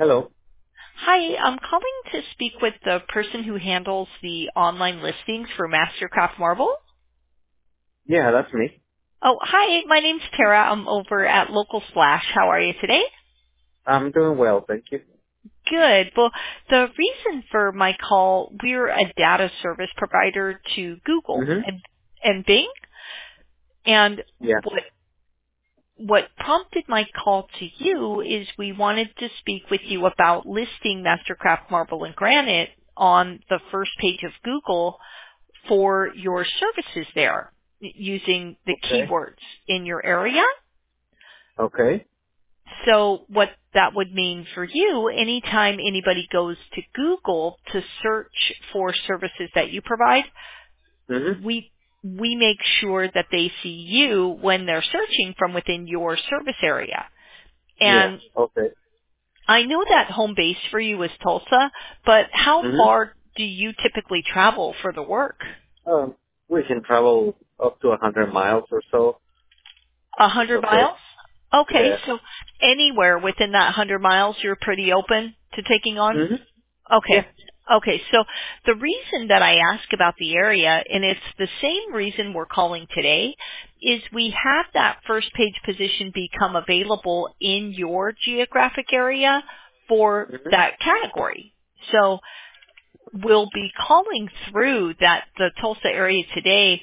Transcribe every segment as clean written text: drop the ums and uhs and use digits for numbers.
Hello. Hi, I'm calling to speak with the person who handles the online listings for Mastercraft Marble. Yeah, that's me. Oh, hi, my name's Tara. I'm over at Local Splash. How are you today? I'm doing well, thank you. Good. Well, the reason for my call, we're a data service provider to Google Mhm. and Bing. And Yeah. what prompted my call to you is we wanted to speak with you about listing Mastercraft Marble and Granite on the first page of Google for your services there using the Okay. keywords in your area. Okay. So what that would mean for you, anytime anybody goes to Google to search for services that you provide, Mhm. we make sure that they see you when they're searching from within your service area. Yeah. And Okay. I know that home base for you is Tulsa, but how Mhm. far do you typically travel for the work? Um, we can travel up to 100 miles or so. It's 100 okay. miles? Okay, Yeah. so anywhere within that 100 miles you're pretty open to taking on? Mhm. Okay. Yeah. Okay, so the reason that I ask about the area, and it's the same reason we're calling today, is we have that first page position become available in your geographic area for Mhm. that category. So we'll be calling through the Tulsa area today.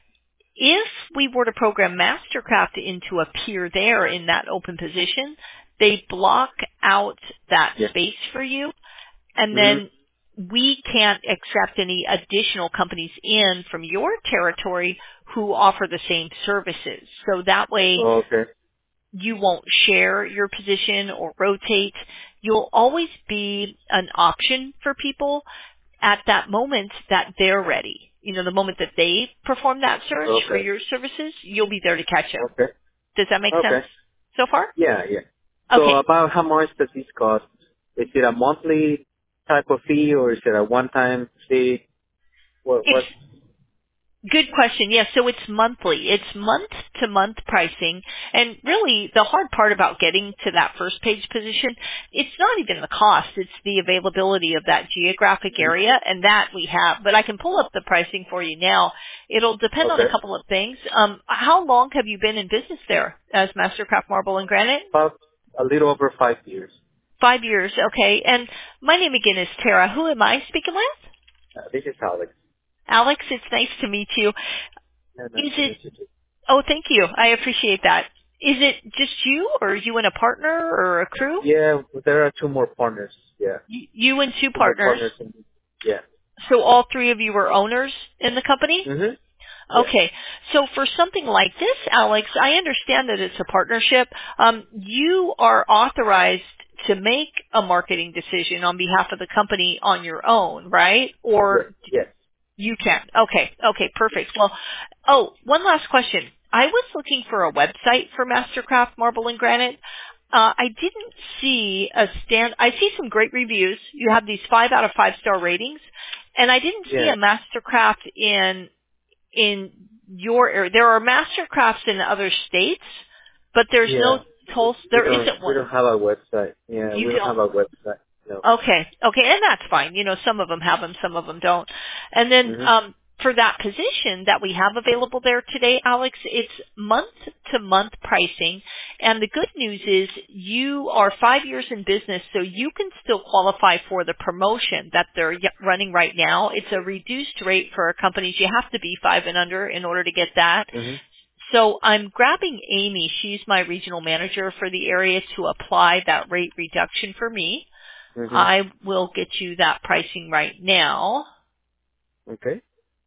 If we were to program Mastercraft in to appear there in that open position, they block out that Yeah. space for you, and Mhm. then we can't accept any additional companies in from your territory who offer the same services. So that way Okay. you won't share your position or rotate. You'll always be an option for people at that moment that they're ready. You know, the moment that they perform that search for Okay. your services, you'll be there to catch them. Okay. Does that make sense Okay. so far? Yeah. Yeah. So Okay. about how much does this cost? Is it a monthly type of fee or is it a one-time fee? What? It's What? good question. Yes, so it's monthly. It's month to month pricing. And really the hard part about getting to that first page position, it's not even the cost, it's the availability of that geographic Mhm. area, and that we have. But I can pull up the pricing for you now. It'll depend on a Okay. couple of things. How long have you been in business there as Mastercraft Marble and Granite? About a little over 5 years. 5 years, okay. And my name again is Tara. Who am I speaking with? This is Alex. Alex, it's nice to meet you. Yeah, nice Is to it meet you too. Oh, thank you. I appreciate that. Is it just you, or you and a partner, or a crew? Yeah, there are two more partners. Yeah, You and two two more partners. partners. Yeah. So all three of you are owners in the company? Mhm. Yeah. Okay. So for something like this, Alex, I understand that it's a partnership. You are authorized to make a marketing decision on behalf of the company on your own, right? Yes. Or Yes. you can. Okay. Okay. Perfect. Well, one last question. I was looking for a website for Mastercraft Marble and Granite. I didn't see I see some great reviews. You have these 5 out of 5 star ratings, and I didn't see Yeah. a Mastercraft in your area. There are Mastercrafts in other states, but there's no Yeah. Tulsa. We There don't. isn't We one. don't have a website. Yeah, You we don't don't. have a website. No. Okay, okay, and that's fine. You know, some of them have them, some of them don't. And then Mhm. for that position that we have available there today, Alex, it's month-to-month pricing. And the good news is you are 5 years in business, so you can still qualify for the promotion that they're running right now. It's a reduced rate for companies. You have to be 5 and under in order to get that. Mhm. So I'm grabbing Amy. She's my regional manager for the area to apply that rate reduction for me. Mhm. I will get you that pricing right now. Okay.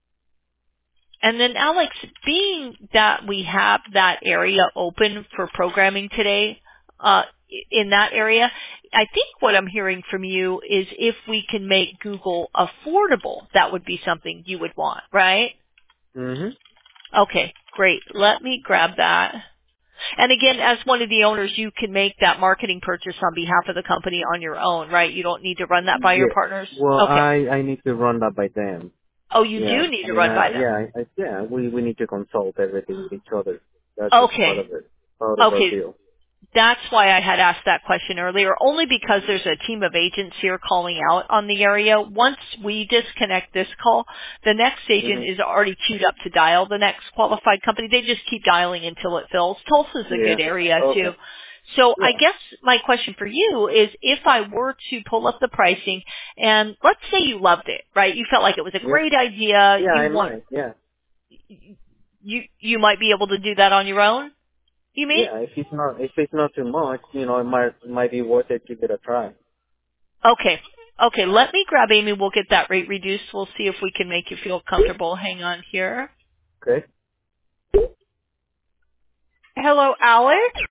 And then Alex, being that we have that area open for programming today, in that area, I think what I'm hearing from you is if we can make Google affordable, that would be something you would want, right? Mhm. Okay, great. Let me grab that. And again, as one of the owners, you can make that marketing purchase on behalf of the company on your own, right? You don't need to run that by your Yeah. partners? Well, Okay. I need to run that by them. Oh, you Yeah. do need I to mean, run by them. yeah. We need to consult everything with each other. That's just part Okay. of it. Part of our Okay. deal. That's why I had asked that question earlier, only because there's a team of agents here calling out on the area. Once we disconnect this call, the next agent Hmm. is already queued up to dial the next qualified company. They just keep dialing until it fills. Tulsa's a Yeah. good area too. Okay. So I Yeah. guess my question for you is if I were to pull up the pricing and let's say you loved it, right? You felt like it was a Yeah. great idea. Yeah, I might. Yeah. You might be able to do that on your own, you mean? Yeah. If it's not too much, it might be worth it. Give it a try. Okay. Okay, let me grab Amy. We'll get that rate reduced. We'll see if we can make you feel comfortable. Hang on here. Okay. Hello, Alex.